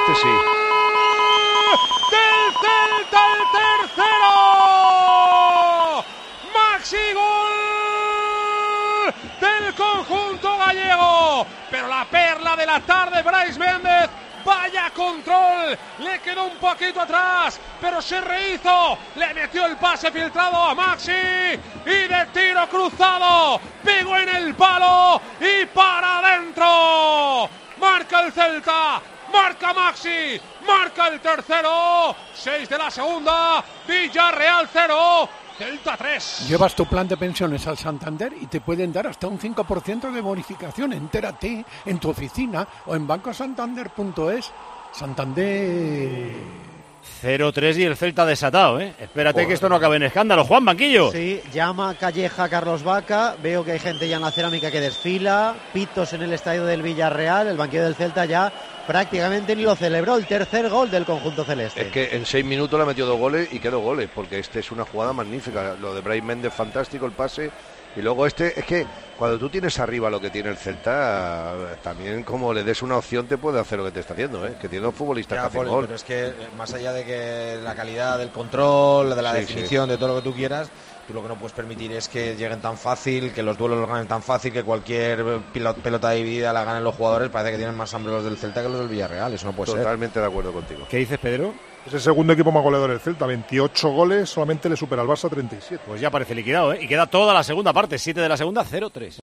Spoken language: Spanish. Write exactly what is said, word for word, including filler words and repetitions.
Este sí. ¡Del Celta el tercero! ¡Maxi gol del conjunto gallego! Pero la perla de la tarde, Brais Méndez. Vaya control, le quedó un poquito atrás, pero se rehizo, le metió el pase filtrado a Maxi y de tiro cruzado, pegó en el palo y para adentro. Marca el Celta, marca Maxi, marca el tercero, seis de la segunda, Villarreal cero. Celta tres. Llevas tu plan de pensiones al Santander y te pueden dar hasta un cinco por ciento de bonificación. Entérate en tu oficina o en banco santander punto es. Santander. cero tres y el Celta desatado, ¿eh? Espérate Joder. que esto no acabe en escándalo. Juan Banquillo. Sí, llama Calleja Carlos Vaca. Veo que hay gente ya en la cerámica que desfila. Pitos en el estadio del Villarreal. El banquillo del Celta ya prácticamente ni lo celebró. El tercer gol del conjunto celeste. Es que en seis minutos le ha metido dos goles y qué dos goles, porque este es una jugada magnífica. Lo de Brais Méndez, fantástico el pase. Y luego este, es que cuando tú tienes arriba lo que tiene el Celta, también como le des una opción te puede hacer lo que te está haciendo, ¿eh? Que tiene dos futbolistas ya, que hacen Poli, gol. Pero es que más allá de que la calidad del control, de la sí, definición, sí. de todo lo que tú quieras, tú lo que no puedes permitir es que lleguen tan fácil, que los duelos los ganen tan fácil, que cualquier pelota dividida la ganen los jugadores. Parece que tienen más hambre los del Celta que los del Villarreal. Eso no puede Totalmente ser. Totalmente de acuerdo contigo. ¿Qué dices, Pedro? Es el segundo equipo más goleador del Celta, veintiocho goles, solamente le supera al Barça treinta y siete. Pues ya parece liquidado, ¿eh? Y queda toda la segunda parte, siete de la segunda, cero tres.